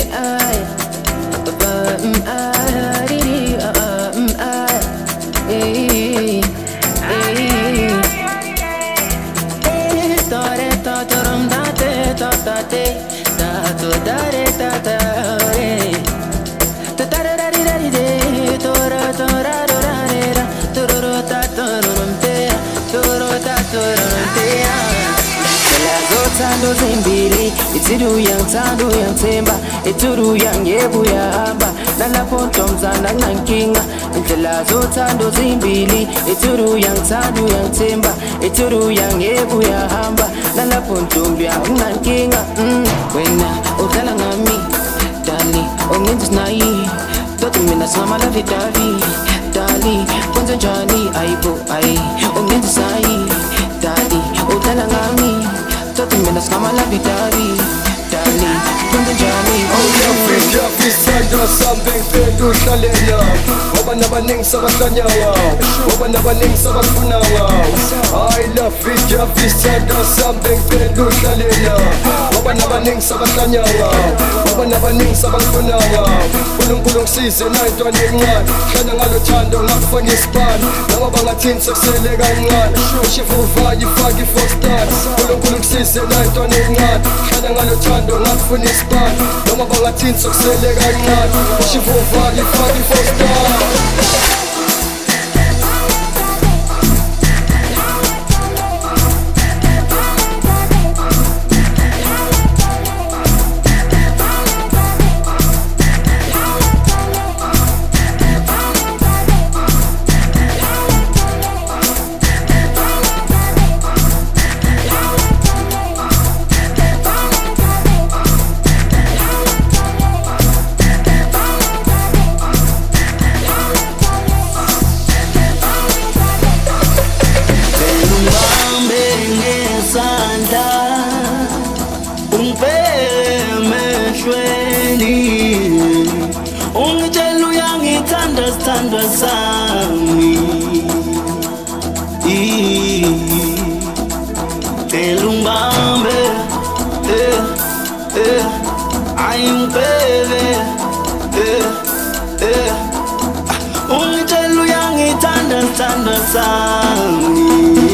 Tando zimbili, itiru yang tando yang temba, ituru yang yebu ya hamba, nana pontom zana nankinga, intela zo tando zimbili, ituru yang tando yang temba, ituru yang yebu ya hamba, nana pontom ya nankinga. Wena utala ngami, dali, ongenzi nai, toto mina sama la vidavi, dali, kwanza njani aibo ai, ongenzi sai, dali, utala ngami. Mina sama la vitari, dali, kunde jani. Oh, Visada sambing pedu shalenya. Wabanabaning sa batanyawa, wabanabaning sa bagpunawa. I love it, Visada sambing pedu shalenya. Wabanabaning sa batanyawa, wabanabaning sa bagpunawa. Pulong-pulong season ay ito aningan. Kaya nga luchando ngakfanispan. Nangabangatin sa selegangan. Shifuva yifagi for start. Pulong-pulong season ay ito aningan. Kaya nga luchando ngakfanispan. Nangabangatin sa selegangan. Shifuva yifagi for start. Tanda sami Telumbambe Ayung bebe Ungitelu yang itanda sami